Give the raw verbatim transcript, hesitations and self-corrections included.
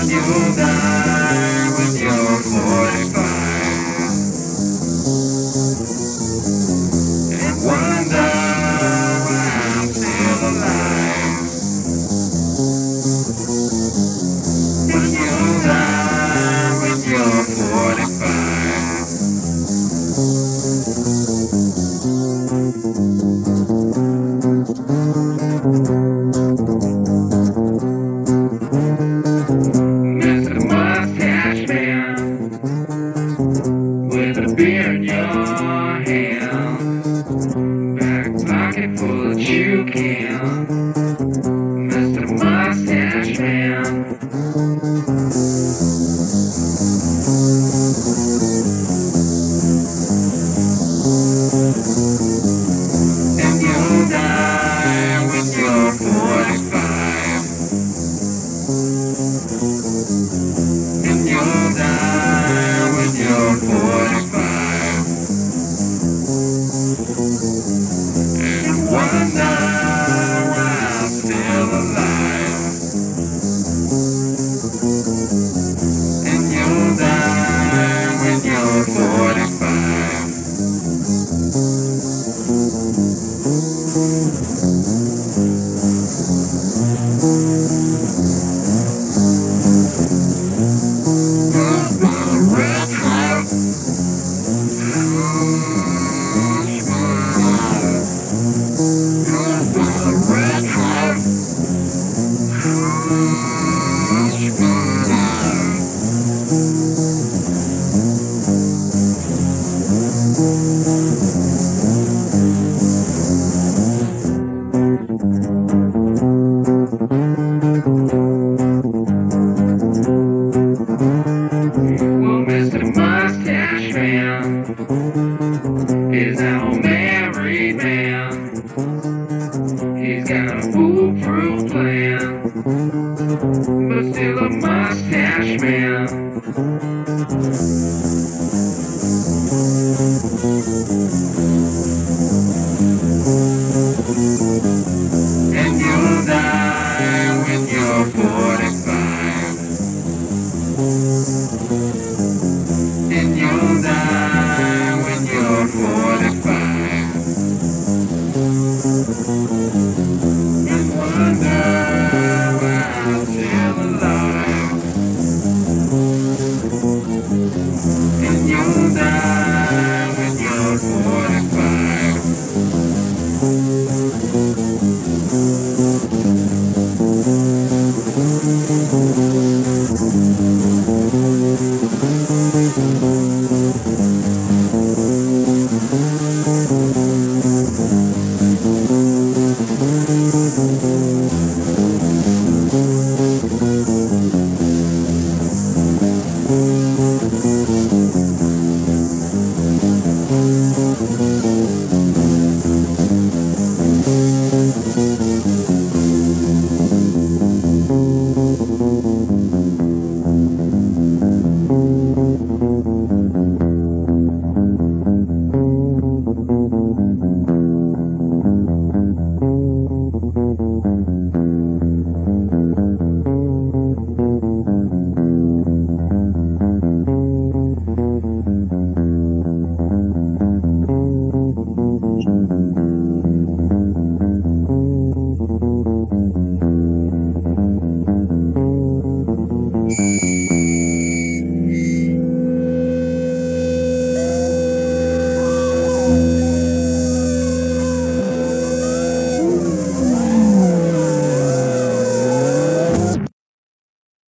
you'll die when you're forty-five and wonder why I'm still alive. When you'll die when you're forty-five. Mister Mustache Man, with a beer in your hand, back pocket full of chew can. Mister Mustache Man. And you'll die when you're forty-five. And you'll die when you're forty-five. And wonder why I'm still alive. And you'll die when you're forty-five. Well, Mister Mustache Man is now a married man. He's got a foolproof plan, but still a mustache man. And you'll die when you're forty-five. And you'll die when you're forty-five. And wonder why I'm still alive. And you'll die when you're forty-five. Thank you.